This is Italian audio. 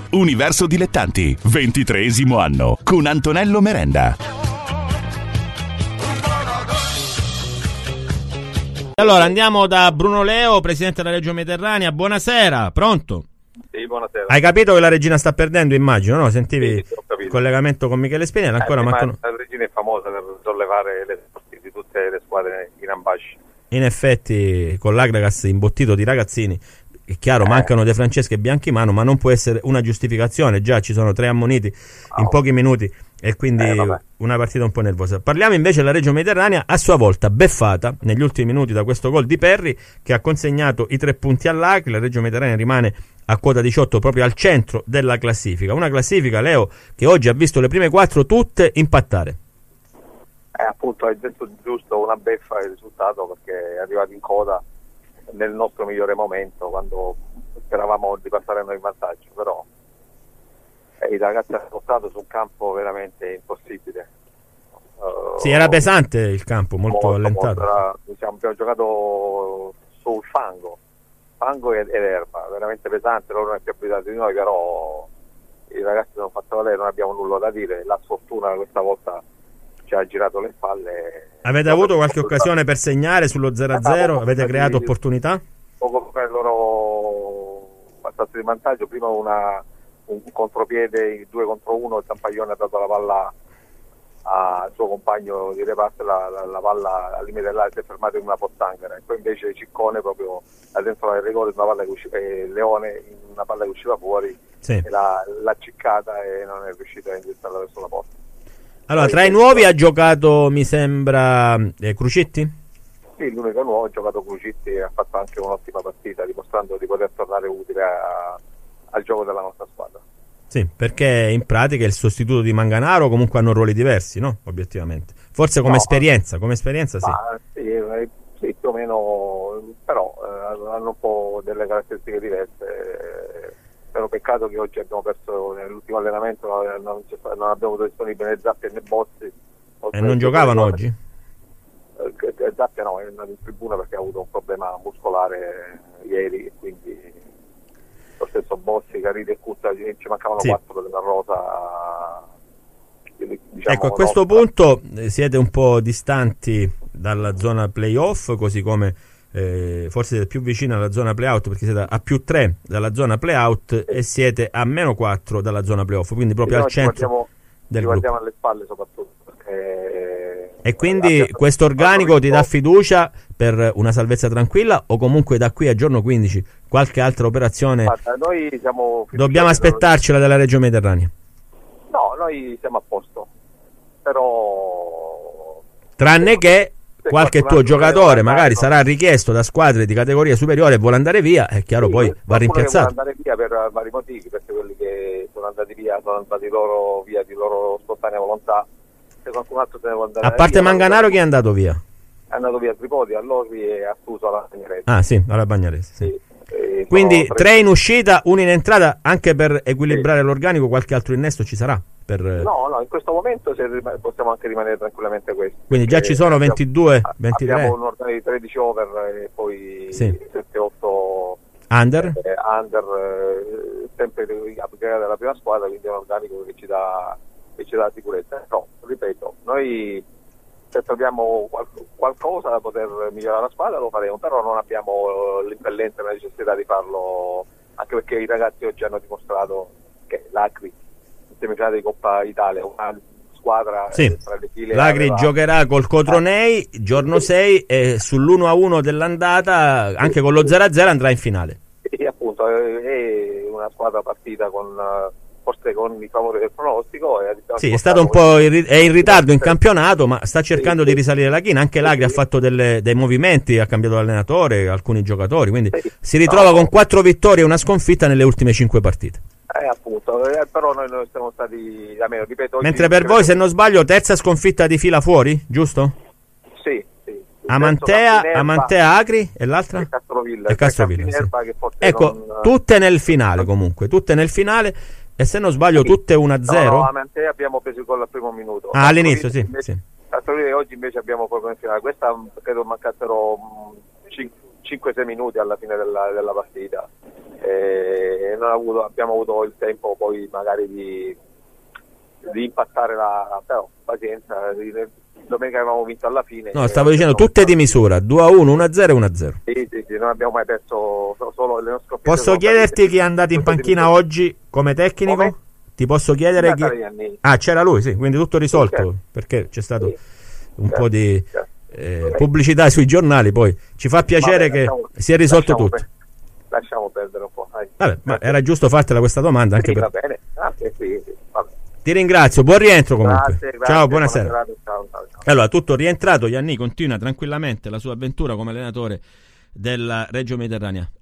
Universo Dilettanti, 23° anno, con Antonello Merenda. Allora andiamo da Bruno Leo, presidente della Reggio Mediterranea. Buonasera, pronto? Sì, buonasera. Hai capito che la Regina sta perdendo, immagino, no? Sentivi Sì, ho capito. il collegamento con Michele Spinelli, ancora mancano... La Regina è famosa per sollevare le sorti di tutte le squadre in ambasci. In effetti, con l'Agragas imbottito di ragazzini, è chiaro, mancano De Francesco e Bianchimano, ma non può essere una giustificazione. Già ci sono 3 ammoniti in pochi minuti e quindi una partita un po' nervosa. Parliamo invece della Reggio Mediterranea, a sua volta beffata negli ultimi minuti da questo gol di Perri, che ha consegnato i 3 punti all'Acri. La Reggio Mediterranea rimane a quota 18, proprio al centro della classifica. Una classifica, Leo, che oggi ha visto le prime 4 tutte impattare. Appunto, hai detto giusto, una beffa il risultato, perché è arrivato in coda nel nostro migliore momento, quando speravamo di passare noi in vantaggio, però i ragazzi hanno portato su un campo veramente impossibile. Sì, era pesante il campo, molto allentato. Abbiamo giocato sul fango ed erba, veramente pesante. Loro non è più abituati di noi, però i ragazzi non hanno fatto valere, non abbiamo nulla da dire. La sfortuna questa volta ci ha girato le spalle. Avete avuto qualche occasione per segnare sullo 0-0? Avete creato opportunità? Poco per loro passato di vantaggio, prima un contropiede, 2 contro 1, il Zampaglione ha dato la palla al suo compagno di reparto, la palla al limite dell'area si è fermato in una pozzanghera, e poi invece Ciccone proprio dentro del rigore, una palla che usciva, Leone in una palla che usciva fuori, sì, e l'ha ciccata e non è riuscito a indirizzarla verso la porta. Allora, tra i nuovi ha giocato, mi sembra, Crucitti? Sì, l'unico nuovo ha giocato Crucitti e ha fatto anche un'ottima partita, dimostrando di poter tornare utile al gioco della nostra squadra. Sì, perché in pratica è il sostituto di Manganaro, comunque hanno ruoli diversi, no? Obiettivamente. Forse come esperienza sì. Sì, più o meno, però hanno un po' delle caratteristiche diverse. Però peccato che oggi abbiamo perso nell'ultimo allenamento, non abbiamo avuto disponibile né Zappia né Bozzi. E non giocavano oggi? Zappia no, è andato in tribuna perché ha avuto un problema muscolare ieri, quindi lo stesso Bossi, Caridi e Cutta, ci mancavano 4 della rosa. Quindi, diciamo, ecco, a questo punto siete un po' distanti dalla zona playoff, così come forse siete più vicini alla zona playout, perché siete a +3 dalla zona playout e siete a -4 dalla zona playoff, quindi proprio al centro del gruppo. Ci guardiamo alle spalle soprattutto, perché e quindi questo organico ti dà fiducia per una salvezza tranquilla, o comunque da qui a giorno 15 qualche altra operazione? Guarda, noi siamo dobbiamo aspettarcela dalla Reggio Mediterranea? No, noi siamo a posto, però tranne che qualche tuo giocatore magari sarà richiesto da squadre di categoria superiore e vuole andare via, è chiaro, poi va rimpiazzato. Vuole andare via per vari motivi, perché quelli che sono andati via sono andati via di loro spontanea volontà, se qualcun altro se ne vuole andare a parte via, Manganaro, chi è andato via? È andato via Tripodi, all'Orri e Astuso alla Bagnarese. Ah sì, alla Bagnarese, sì. Quindi 3 in uscita, 1 in entrata, anche per equilibrare l'organico. Qualche altro innesto ci sarà? No, in questo momento possiamo anche rimanere tranquillamente questi. Quindi già ci sono 22, 23. Abbiamo un ordine di 13 over e poi 7-8 under, sempre della prima squadra, quindi è un organico che ci dà sicurezza. No, ripeto, noi se troviamo qualcosa da poter migliorare la squadra lo faremo, però non abbiamo l'impellenza e la necessità di farlo, anche perché i ragazzi oggi hanno dimostrato che l'Acri in semifinale di Coppa Italia, una squadra tra le file, l'Acri giocherà col Cotronei giorno 6 e sull'1-1 dell'andata, anche con lo 0-0 andrà in finale. E appunto è una squadra partita forse con i favori del pronostico. Sì, è stato un po' in ritardo in campionato, ma sta cercando di risalire la china. Anche l'Agri ha fatto dei movimenti, ha cambiato l'allenatore, alcuni giocatori, quindi si ritrova con 4 vittorie e una sconfitta nelle ultime 5 partite. Appunto, però noi siamo stati, almeno, ripeto, mentre per voi, se non sbaglio, terza sconfitta di fila fuori, giusto? Sì. Amantea, Acri e l'altra? E Castrovilla, sì. Ecco, tutte nel finale comunque, tutte nel finale. E se non sbaglio tutte 1-0? No, a Mantea abbiamo preso il gol al primo minuto. All'inizio sì. Oggi invece abbiamo proprio in finale. Questa credo mancassero 5-6 minuti alla fine della partita. non abbiamo avuto il tempo poi magari di impattare però pazienza, domenica avevamo vinto alla fine. No, stavo dicendo tutte di misura, 2-1, 1-0 e 1-0. Sì, non abbiamo mai perso, solo le nostre sconfitte. Posso chiederti chi è andato in panchina oggi come tecnico? Come? Ti posso chiedere chi... Ah, c'era lui, sì, quindi tutto risolto, certo. Perché c'è stato un certo, po' di certo. pubblicità sui giornali, poi ci fa piacere che si è risolto tutto. Lasciamo perdere un po'. Vabbè, ma era giusto fartela questa domanda anche sì, per... va bene. Sì, vabbè. Ti ringrazio, buon rientro comunque. Grazie, ciao, buonasera. Ciao. Allora, tutto rientrato, Ianni continua tranquillamente la sua avventura come allenatore della Reggio Mediterranea.